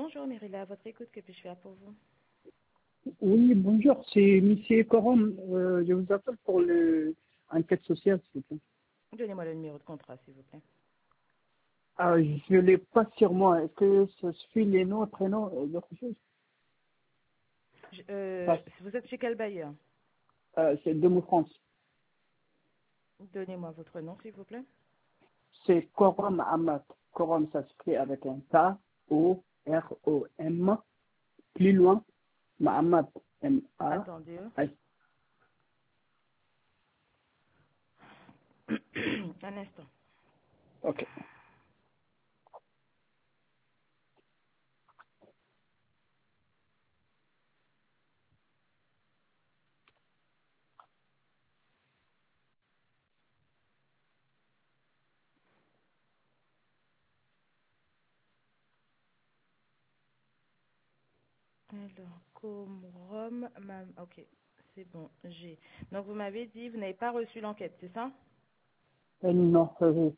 bonjour Myrilla, à votre écoute, que puis-je faire pour vous? Oui, bonjour, c'est Monsieur Corum. Je vous appelle pour l'enquête sociale, s'il vous plaît. Donnez-moi le numéro de contrat, s'il vous plaît. Je ne l'ai pas sur moi. Est-ce que ça suffit les noms, prénoms, d'autres choses? Pas- Vous êtes chez quel bailleur? C'est Demo France. Donnez-moi votre nom, s'il vous plaît. C'est Corum Amat. Corum, ça s'écrit avec un K-O-R-O-M. Plus loin, Mahamat, M-A. Attendez. Un instant. Ok. Alors, ok, c'est bon, j'ai. Donc, vous m'avez dit, vous n'avez pas reçu l'enquête, c'est ça? Non,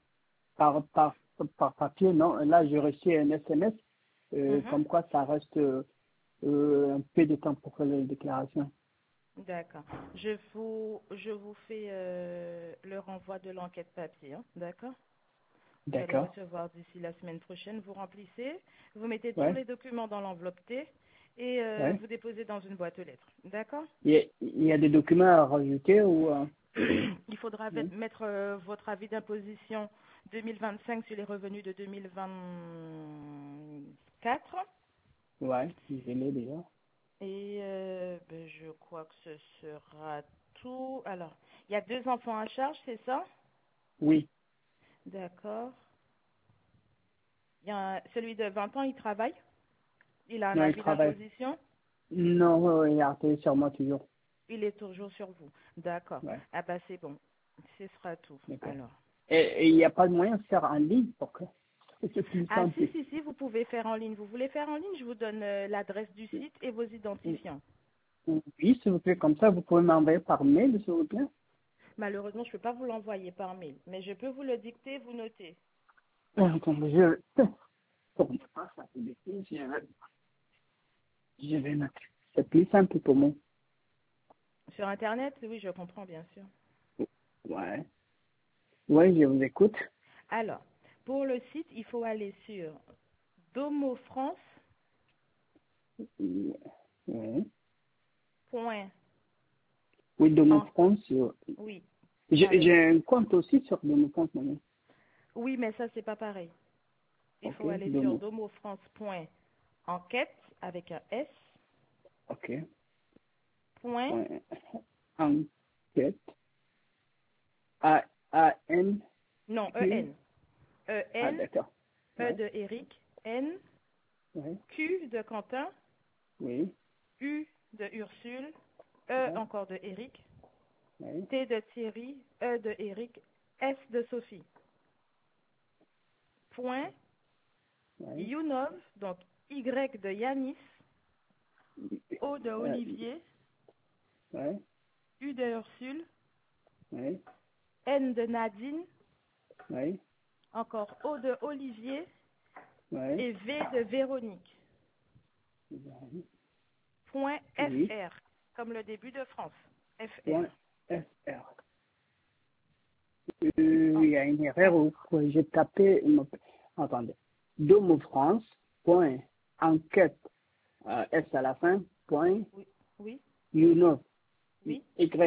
par papier, non. Là, j'ai reçu un SMS, Mhm. comme quoi ça reste un peu de temps pour faire les déclarations. D'accord. Je vous fais le renvoi de l'enquête papier, hein, d'accord? Vous allez D'accord. recevoir d'ici la semaine prochaine. Vous remplissez, vous mettez tous Ouais, les documents dans l'enveloppe T et ouais. vous déposez dans une boîte aux lettres. D'accord? Il y a des documents à rajouter ou Il faudra non? mettre votre avis d'imposition 2025 sur les revenus de 2024. Ouais, je l'ai déjà. Et je crois que ce sera tout. Alors, il y a 2 enfants à charge, c'est ça? Oui. D'accord. Celui de 20 ans, il travaille? Il a un Non, il avis travaille. d'imposition? Non, il a appelé sur moi toujours. Il est toujours sur vous. D'accord. Ouais, Ah bah c'est bon. Ce sera tout. d'accord. Alors. Et il n'y a pas de moyen de faire en ligne pour que c'est plus Ah simple. si, vous pouvez faire en ligne. Vous voulez faire en ligne? Je vous donne l'adresse du site et vos identifiants. Oui, s'il vous plaît, comme ça, vous pouvez m'envoyer par mail, s'il vous plaît. Malheureusement, je ne peux pas vous l'envoyer par mail, mais je peux vous le dicter, vous notez. Attendez, pour ne pas faire de bêtises, je vais noter. C'est plus simple pour moi. Sur Internet? Oui, je comprends bien sûr. Ouais. Ouais, je vous écoute. Alors, pour le site, il faut aller sur domofrance.org. Ouais. Oui, de mon France. Oui, avec. J'ai un compte aussi sur de mon compte, maintenant. Oui, mais ça, c'est pas pareil. Il Ok, faut aller de sur mon. domofrance.enquête avec un S. Ok. Point, Point. Enquête. A-N. non, Q. E-N. Ah, E-N, d'accord. E Ouais. de Eric, N, Ouais. Q de Quentin, Oui. U de Ursule, E Ouais. encore de Eric, Ouais. T de Thierry, E de Eric, S de Sophie. Point, Ouais. Younov, donc Y de Yanis, O de Euh, Olivier, ouais. U de Ursule, Ouais. N de Nadine, Ouais. encore O de Olivier Ouais. et V de Véronique. Point Oui. FR, comme le début de France. FR. Point FR. En- Il y a une erreur où j'ai tapé. Attendez. Domofrance. Point. Enquête. S à la fin. Point. Oui, oui, Younov. oui,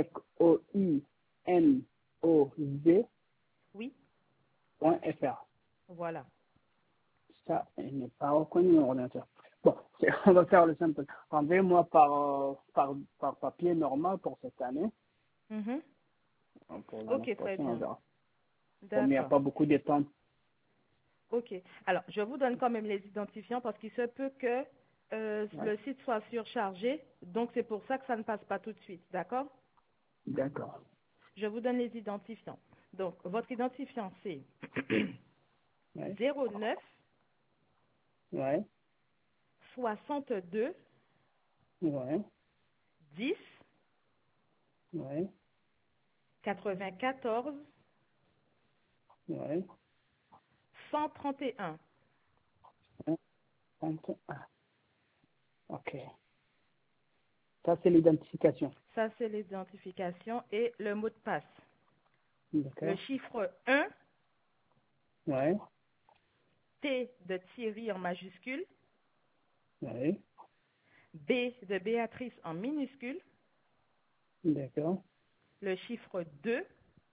Y-O-U-N-O-V. oui, Point FR. voilà. Ça, il n'est pas reconnu mon ordinateur. Bon, on va faire le simple. Envoyez-moi par papier normal pour cette année. Mhm. Pour l'année Ok, très prochaine, on bien. verra. Comme il n'y a D'accord. pas beaucoup de temps. Ok. Alors, je vous donne quand même les identifiants parce qu'il se peut que Ouais. le site soit surchargé. Donc, c'est pour ça que ça ne passe pas tout de suite. D'accord? D'accord. Je vous donne les identifiants. Donc, votre identifiant, c'est Ouais. 09 Ouais. 62 Ouais. 10 Ouais. 94 Ouais. 131. Ouais. 31. OK. Ça, c'est l'identification. Ça, c'est l'identification et le mot de passe. Le D'accord. chiffre 1, Ouais. T de Thierry en majuscule, Ouais. B de Béatrice en minuscule, D'accord. le chiffre 2,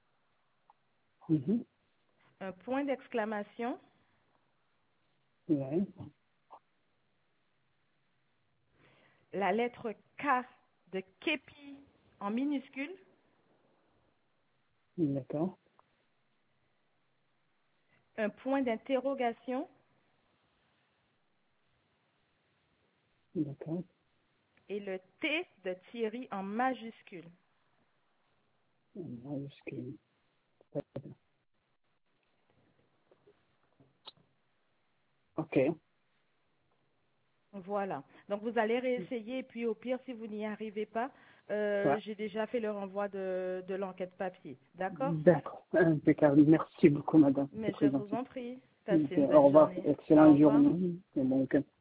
Mhm. un point d'exclamation, Ouais. la lettre K de képi en minuscule, D'accord. un point d'interrogation D'accord. et le T de Thierry en majuscule. Majuscule. Très bien. OK. Voilà. Donc vous allez réessayer et puis au pire, si vous n'y arrivez pas, Ouais. j'ai déjà fait le renvoi de l'enquête papier. D'accord? D'accord. Impeccable. Merci beaucoup, madame. C'est Mais je très vous gentil. en prie. Passez Ok. une Au bonne revoir. journée. Au Excellente revoir. journée et bon week-end.